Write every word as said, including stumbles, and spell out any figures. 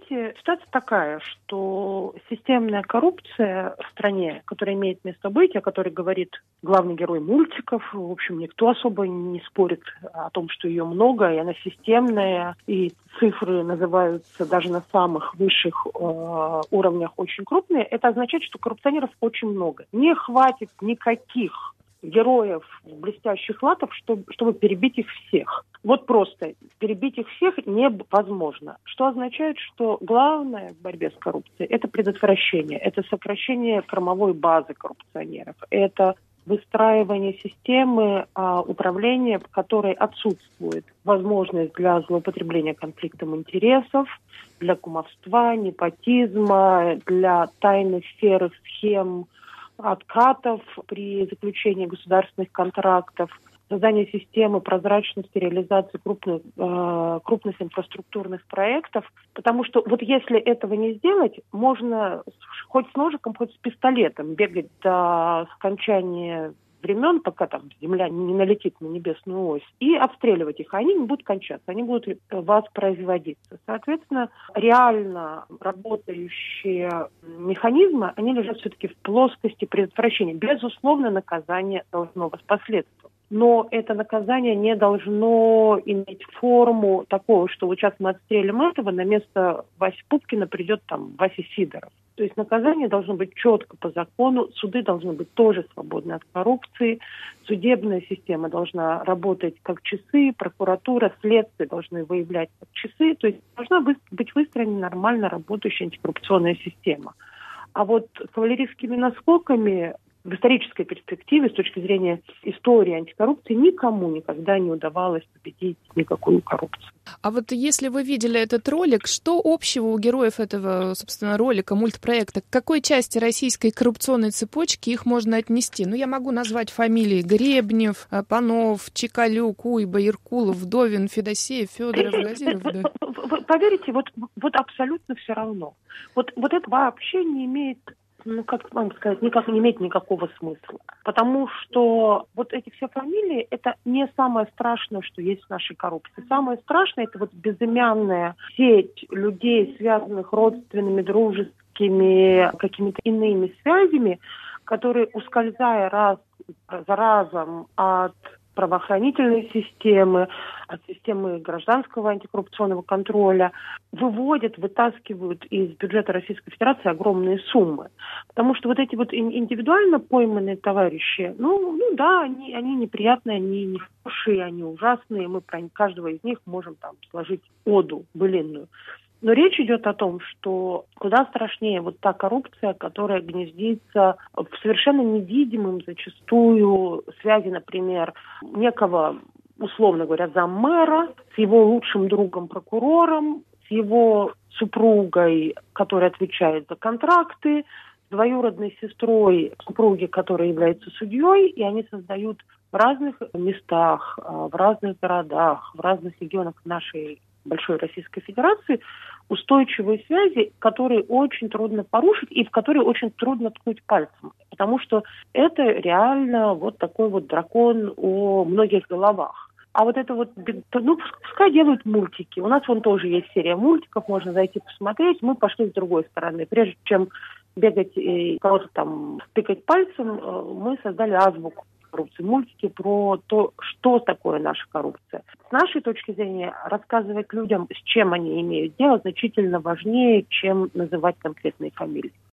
знаете, ситуация такая, что системная коррупция в стране, которая имеет место быть, о которой говорит главный герой мультиков, в общем, никто особо не спорит о том, что ее много, и она системная, и цифры называются даже на самых высших э, уровнях очень крупные, это означает, что коррупционеров очень много. Не хватит никаких героев блестящих латов, чтобы, чтобы перебить их всех. Вот просто перебить их всех невозможно. Что означает, что главное в борьбе с коррупцией – это предотвращение, это сокращение кормовой базы коррупционеров, это выстраивание системы а, управления, в которой отсутствует возможность для злоупотребления конфликтом интересов, для кумовства, непотизма, для тайных серых схем, откатов при заключении государственных контрактов, создание системы прозрачности, реализации крупных, э, крупных инфраструктурных проектов. Потому что вот если этого не сделать, можно хоть с ножиком, хоть с пистолетом бегать до скончания времен, пока там земля не налетит на небесную ось, и обстреливать их. Они не будут кончаться, они будут воспроизводиться. Соответственно, реально работающие механизмы, они лежат все-таки в плоскости предотвращения. Безусловно, наказание должно воспоследствовать. Но это наказание не должно иметь форму такого, что вот сейчас мы отстрелим этого, на место Васи Пупкина придет там Вася Сидоров. То есть наказание должно быть четко по закону, суды должны быть тоже свободны от коррупции, судебная система должна работать как часы, прокуратура, следствие должны выявлять как часы, то есть должна быть выстроена нормально работающая антикоррупционная система. А вот кавалерийскими наскоками в исторической перспективе, с точки зрения истории антикоррупции, никому никогда не удавалось победить никакую коррупцию. А вот если вы видели этот ролик, что общего у героев этого, собственно, ролика, мультпроекта? К какой части российской коррупционной цепочки их можно отнести? Ну, я могу назвать фамилии: Гребнев, Панов, Чекалюк, Уйба, Иркулов, Вдовин, Федосеев, Федоров, Газиров. Да. Поверите, вот, вот абсолютно все равно. Вот, вот это вообще не имеет... ну, как вам сказать, никак не имеет никакого смысла. Потому что вот эти все фамилии, это не самое страшное, что есть в нашей коррупции. Самое страшное, это вот безымянная сеть людей, связанных родственными, дружескими, какими-то иными связями, которые, ускользая раз за разом от правоохранительной системы, от системы гражданского антикоррупционного контроля, выводят, вытаскивают из бюджета Российской Федерации огромные суммы. Потому что вот эти вот индивидуально пойманные товарищи, ну, ну да, они, они неприятные, они нехорошие, они ужасные, мы про каждого из них можем там сложить оду былинную. Но речь идет о том, что куда страшнее вот та коррупция, которая гнездится в совершенно невидимом зачастую связи, например, некого, условно говоря, заммэра с его лучшим другом прокурором, с его супругой, которая отвечает за контракты, с двоюродной сестрой супруги, которая является судьей, и они создают в разных местах, в разных городах, в разных регионах нашей большой Российской Федерации устойчивые связи, которые очень трудно порушить и в которые очень трудно ткнуть пальцем. Потому что это реально вот такой вот дракон о многих головах. А вот это вот, ну, пускай делают мультики. У нас вон тоже есть серия мультиков, можно зайти посмотреть. Мы пошли с другой стороны. Прежде чем бегать и кого-то там тыкать пальцем, мы создали азбуку коррупции, мультики про то, что такое наша коррупция. С нашей точки зрения, рассказывать людям, с чем они имеют дело, значительно важнее, чем называть конкретные фамилии.